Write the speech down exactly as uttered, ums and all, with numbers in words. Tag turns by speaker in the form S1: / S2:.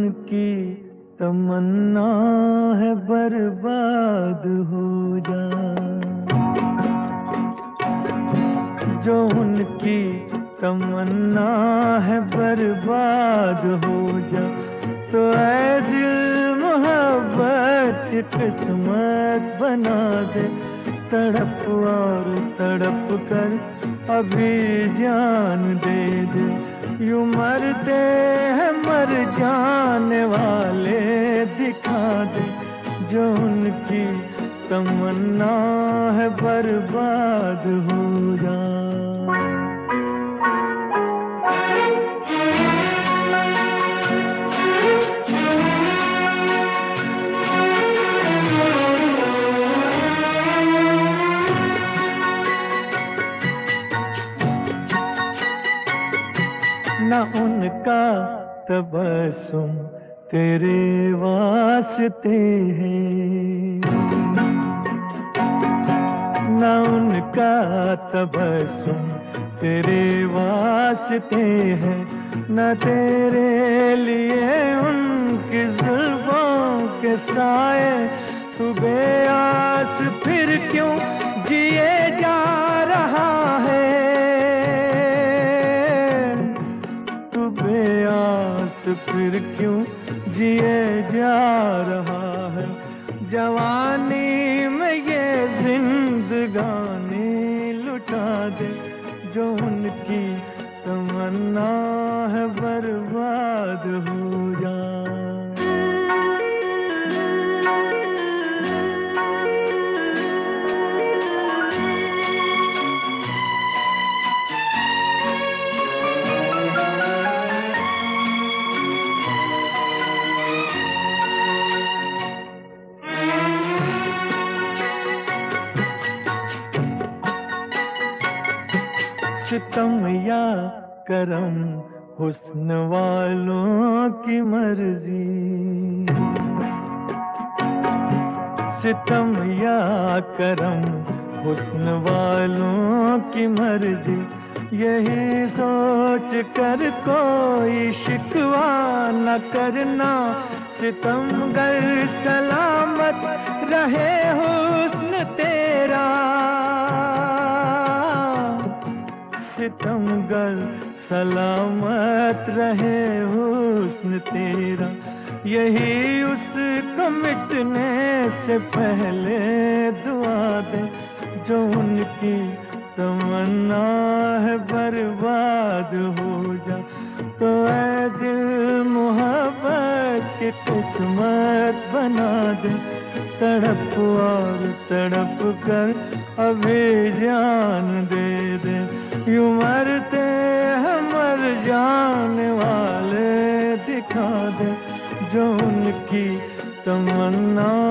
S1: उनकी तमन्ना है बर्बाद हो जा, जो उनकी तमन्ना है बर्बाद हो जा। तो ऐ दिल मोहब्बत किस्मत बना दे, तड़प और तड़प कर अभी जान दे दे। यूं मरते हैं मर जाने वाले दिखा दे, जो उनकी तमन्ना है बर्बाद हो जा। न उनका तबस्सुम तेरे वास्ते है, न उनका तबस्सुम तेरे वास्ते है, न तेरे लिए उनकी जुल्फों के साए। तू बेआस फिर क्यों जिए जा रहा है, तू बेआस फिर क्यों जिए जा रहा है। जवानी में ये जिंदगानी लुटा दे, जो उनकी तमन्ना है बर्बाद हो जा। सितम या करम हुस्न वालों की मर्जी, सितम या करम हुस्न वालों की मर्जी। यही सोच कर कोई शिकवा न करना, सितमगर सलामत रहे हुस्न तेरा, सितमगर सलामत रहे हुस्न तेरा। यही उसको मिटने से पहले दुआ दे, जो उनकी तमन्ना है बर्बाद हो जा। तो ऐ दिल मोहब्बत की किस्मत बना दे, तड़प और तड़प कर अभी जान दे दे। यूं मरते हैं मर जाने वाले दिखा दे, जो उनकी तमन्ना